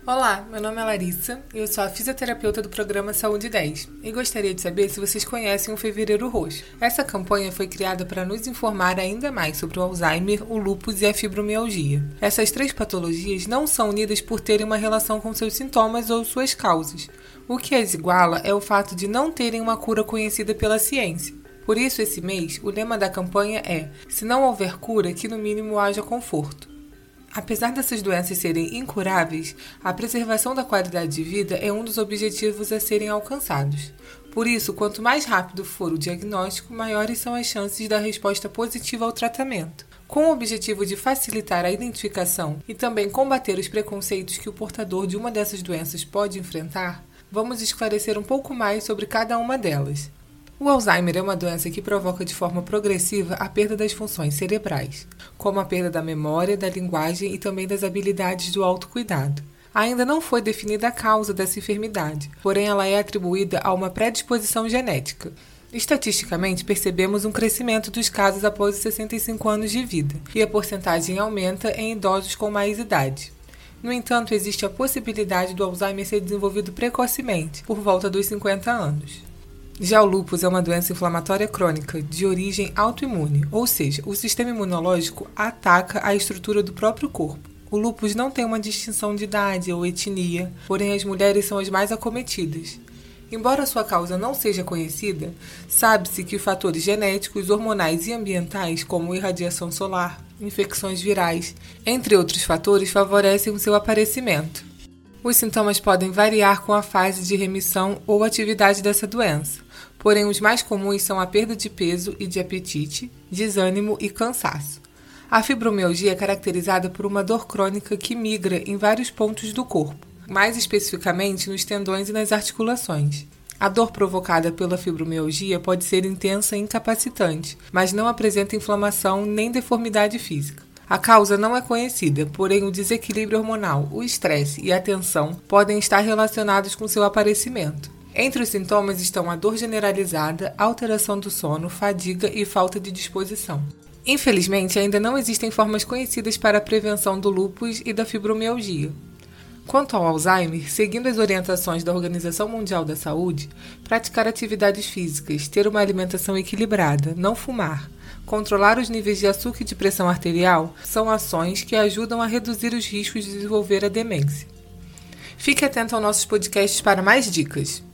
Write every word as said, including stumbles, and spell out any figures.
Olá, meu nome é Larissa e eu sou a fisioterapeuta do programa Saúde dez e gostaria de saber se vocês conhecem o Fevereiro Roxo. Essa campanha foi criada para nos informar ainda mais sobre o Alzheimer, o lúpus e a fibromialgia. Essas três patologias não são unidas por terem uma relação com seus sintomas ou suas causas. O que as iguala é o fato de não terem uma cura conhecida pela ciência. Por isso, esse mês, o lema da campanha é: se não houver cura, que no mínimo haja conforto. Apesar dessas doenças serem incuráveis, a preservação da qualidade de vida é um dos objetivos a serem alcançados. Por isso, quanto mais rápido for o diagnóstico, maiores são as chances da resposta positiva ao tratamento. Com o objetivo de facilitar a identificação e também combater os preconceitos que o portador de uma dessas doenças pode enfrentar, vamos esclarecer um pouco mais sobre cada uma delas. O Alzheimer é uma doença que provoca de forma progressiva a perda das funções cerebrais, como a perda da memória, da linguagem e também das habilidades do autocuidado. Ainda não foi definida a causa dessa enfermidade, porém ela é atribuída a uma predisposição genética. Estatisticamente, percebemos um crescimento dos casos após os sessenta e cinco anos de vida, e a porcentagem aumenta em idosos com mais idade. No entanto, existe a possibilidade do Alzheimer ser desenvolvido precocemente, por volta dos cinquenta anos. Já o lúpus é uma doença inflamatória crônica de origem autoimune, ou seja, o sistema imunológico ataca a estrutura do próprio corpo. O lúpus não tem uma distinção de idade ou etnia, porém as mulheres são as mais acometidas. Embora sua causa não seja conhecida, sabe-se que fatores genéticos, hormonais e ambientais, como irradiação solar, infecções virais, entre outros fatores, favorecem o seu aparecimento. Os sintomas podem variar com a fase de remissão ou atividade dessa doença, porém os mais comuns são a perda de peso e de apetite, desânimo e cansaço. A fibromialgia é caracterizada por uma dor crônica que migra em vários pontos do corpo, mais especificamente nos tendões e nas articulações. A dor provocada pela fibromialgia pode ser intensa e incapacitante, mas não apresenta inflamação nem deformidade física. A causa não é conhecida, porém o desequilíbrio hormonal, o estresse e a tensão podem estar relacionados com seu aparecimento. Entre os sintomas estão a dor generalizada, alteração do sono, fadiga e falta de disposição. Infelizmente, ainda não existem formas conhecidas para a prevenção do lúpus e da fibromialgia. Quanto ao Alzheimer, seguindo as orientações da Organização Mundial da Saúde, praticar atividades físicas, ter uma alimentação equilibrada, não fumar, controlar os níveis de açúcar e de pressão arterial são ações que ajudam a reduzir os riscos de desenvolver a demência. Fique atento aos nossos podcasts para mais dicas.